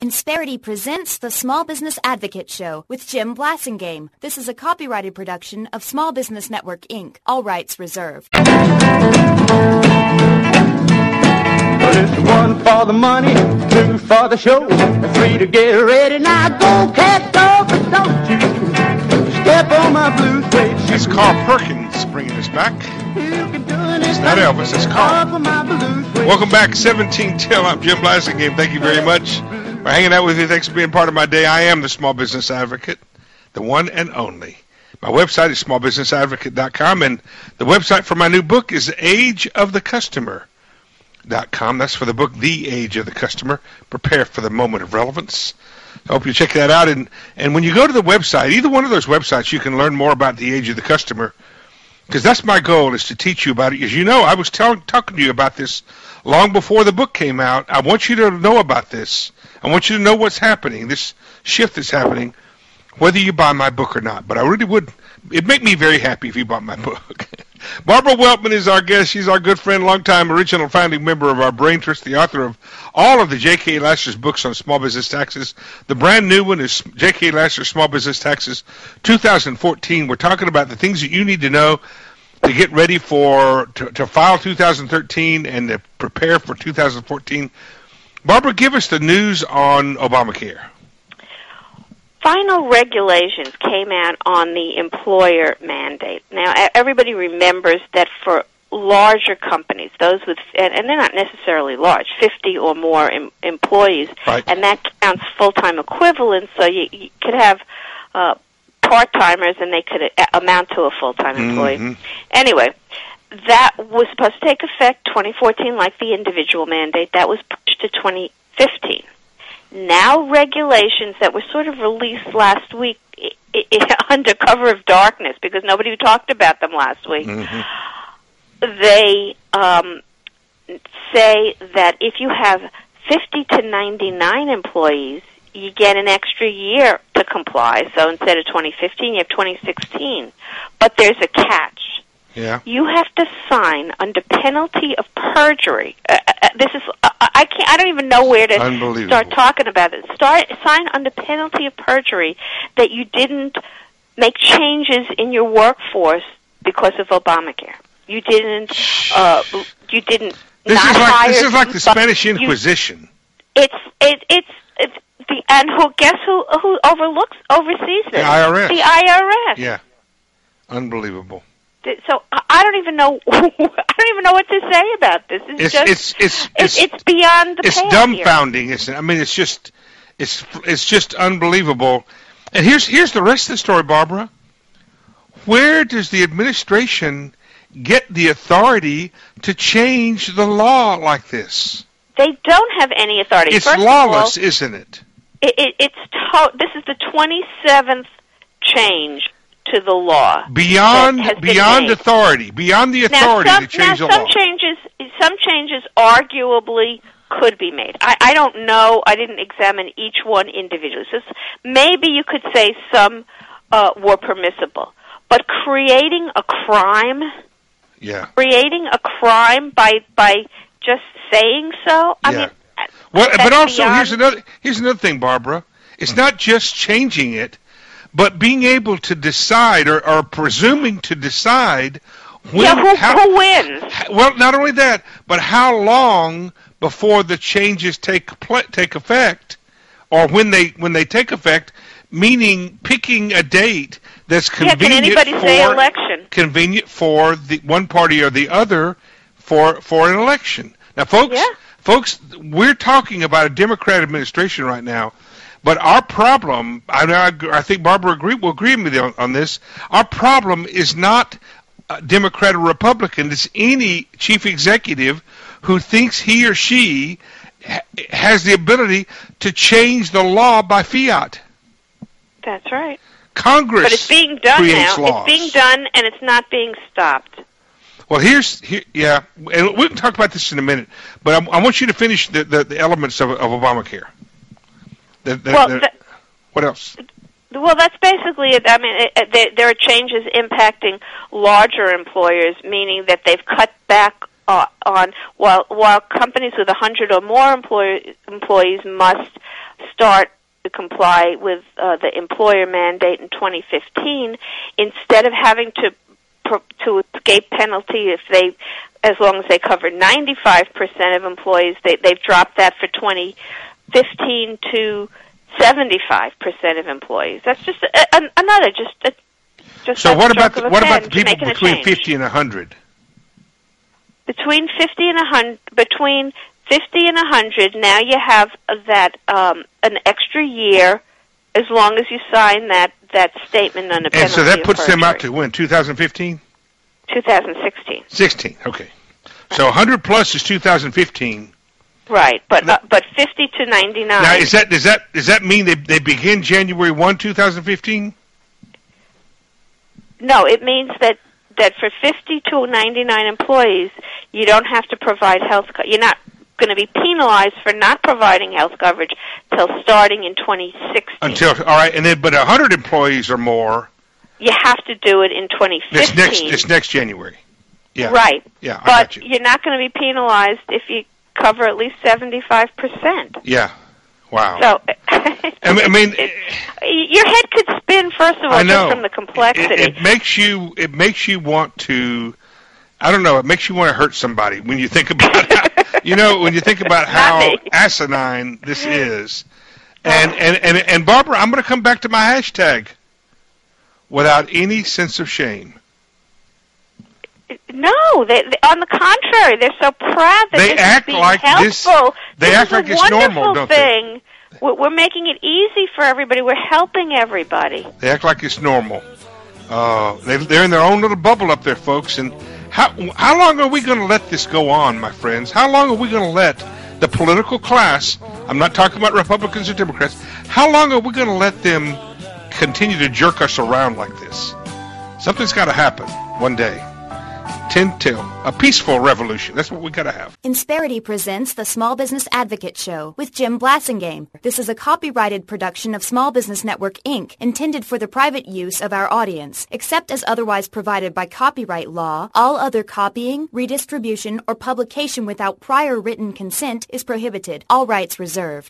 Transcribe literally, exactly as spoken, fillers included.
Insperity presents the Small Business Advocate Show with Jim Blasingame. This is a copyrighted production of Small Business Network, Incorporated. All rights reserved. Well, it's one for the money, two for the show, three to get ready. Now go, cat, go, but don't you step on my blue suede shoe. It's Carl Perkins bringing us back. It's not Elvis, it's Carl. Welcome back, seventeen till. I'm Jim Blasingame. Thank you very much for hanging out with me. Thanks for being part of my day. I am the Small Business Advocate, the one and only. My website is small business advocate dot com, and the website for my new book is age of the customer dot com. That's for the book, The Age of the Customer, Prepare for the Moment of Relevance. I hope you check that out. And, and when you go to the website, either one of those websites, you can learn more about the age of the customer, because that's my goal, is to teach you about it. As you know, I was tell, talking to you about this long before the book came out. I want you to know about this. I want you to know what's happening, this shift that's happening, whether you buy my book or not. But I really would, it'd make me very happy if you bought my book. Barbara Weltman is our guest. She's our good friend, longtime original founding member of our Brain Trust, the author of all of the J K. Lasser's books on small business taxes. The brand new one is J K. Lasser Small Business Taxes two thousand fourteen. We're talking about the things that you need to know to get ready for, to, to file two thousand thirteen and to prepare for two thousand fourteen. Barbara, give us the news on Obamacare. Final regulations came out on the employer mandate. Now, everybody remembers that for larger companies, those with, and, and they're not necessarily large, fifty or more em, employees, right. And that counts full-time equivalents, so you, you could have uh, part-timers and they could a- amount to a full-time employee. Mm-hmm. Anyway, that was supposed to take effect twenty fourteen, like the individual mandate. That was pushed to twenty fifteen. Now regulations that were sort of released last week I- I- under cover of darkness, because nobody talked about them last week, mm-hmm. they um, say that if you have fifty to ninety-nine employees, you get an extra year to comply. So instead of twenty fifteen, you have twenty sixteen. But there's a catch. Yeah. You have to sign under penalty of perjury. Uh, uh, this is uh, I can't. I don't even know where to start talking about it. Start sign under penalty of perjury that you didn't make changes in your workforce because of Obamacare. You didn't. Uh, you didn't. This not is like hire this is like the Spanish you, Inquisition. It's it, it's it's the and who guess who who overlooks oversees this? The I R S. The I R S. Yeah. Unbelievable. So I don't even know. I don't even know what to say about this. It's, it's, just it's, it's, it's, it's beyond the It's dumbfounding, here. Isn't it? I mean, it's just it's it's just unbelievable. And here's here's the rest of the story, Barbara. Where does the administration get the authority to change the law like this? They don't have any authority. It's First lawless, of all, isn't it? it, it it's to, this is the twenty-seventh change to the law. Beyond beyond authority, beyond the authority now, some, to change now, the some law. Changes, some changes arguably could be made. I, I don't know. I didn't examine each one individually. So maybe you could say some uh, were permissible. But creating a crime, yeah, creating a crime by by just saying so. I yeah. mean, well, but also beyond... here's another here's another thing, Barbara. It's not just changing it, but being able to decide, or, or presuming to decide when. Yeah, who, how, who wins? Well, not only that, but how long before the changes take take effect, or when they when they take effect. Meaning, picking a date that's convenient. Yeah, can anybody for, say election? Convenient for the one party or the other for for an election. Now, folks, yeah. folks, we're talking about a Democrat administration right now. But our problem, I, I think Barbara agree, will agree with me on, on this, our problem is not uh, Democrat or Republican. It's any chief executive who thinks he or she ha- has the ability to change the law by fiat. That's right. Congress But it's being done creates now. laws. It's being done, and it's not being stopped. Well, here's, here, yeah, and we can talk about this in a minute, but I, I want you to finish the, the, the elements of, of Obamacare. The, the, well, the, the, what else? Well, that's basically it. I mean, it, it, there, there are changes impacting larger employers, meaning that they've cut back uh, on, while while companies with one hundred or more employ, employees must start to comply with uh, the employer mandate in twenty fifteen, instead of having to to escape penalty if they, as long as they cover ninety-five percent of employees, they, they've dropped that for twenty fifteen to seventy-five percent of employees. That's just a, a, another, just a, just So what about the, what about the people between fifty and one hundred? Between fifty and one hundred, between fifty and one hundred, now you have that um, an extra year as long as you sign that, that statement under penalty of perjury. And so that puts them out to when, two thousand fifteen? two thousand sixteen. sixteen, okay. Right. So one hundred plus is two thousand fifteen. Right, but now, uh, but fifty to ninety-nine. Now, is that does that does that mean they they begin January first, two thousand fifteen? No, it means that that for fifty to ninety-nine employees, you don't have to provide health. Co- you're not going to be penalized for not providing health coverage till starting in twenty sixteen. Until all right, and then but one hundred employees or more, you have to do it in twenty fifteen. This next this next January. Yeah. Right. Yeah, I but got you. You're not going to be penalized if you cover at least seventy-five percent. Yeah. Wow. So, I mean, it, your head could spin. First of all, I know. just from the complexity. It, it makes you. It makes you want to. I don't know. It makes you want to hurt somebody when you think about. How, you know, when you think about how asinine this is, and and and and Barbara, I'm going to come back to my hashtag. Without any sense of shame. No, they, they, on the contrary, they're so proud that they this act is being like helpful. This, they this act like it's normal, don't thing. they? We're making it easy for everybody. We're helping everybody. They act like it's normal. Uh, they, they're in their own little bubble up there, folks. And how how long are we going to let this go on, my friends? How long are we going to let the political class, I'm not talking about Republicans or Democrats, how long are we going to let them continue to jerk us around like this? Something's got to happen one day. ten till a peaceful revolution. That's what we got to have. Insperity presents the Small Business Advocate Show with Jim Blassingame. This is a copyrighted production of Small Business Network, Incorporated, intended for the private use of our audience. Except as otherwise provided by copyright law, all other copying, redistribution, or publication without prior written consent is prohibited. All rights reserved.